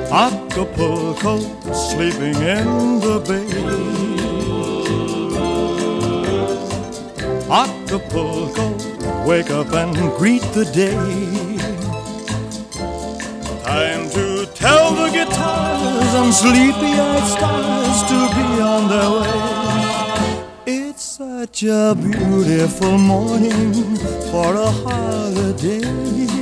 Acapulco, sleeping in the bay. Acapulco, wake up and greet the day. Time to tell the guitars and sleepy-eyed stars to be on their way. It's such a beautiful morning for a holiday.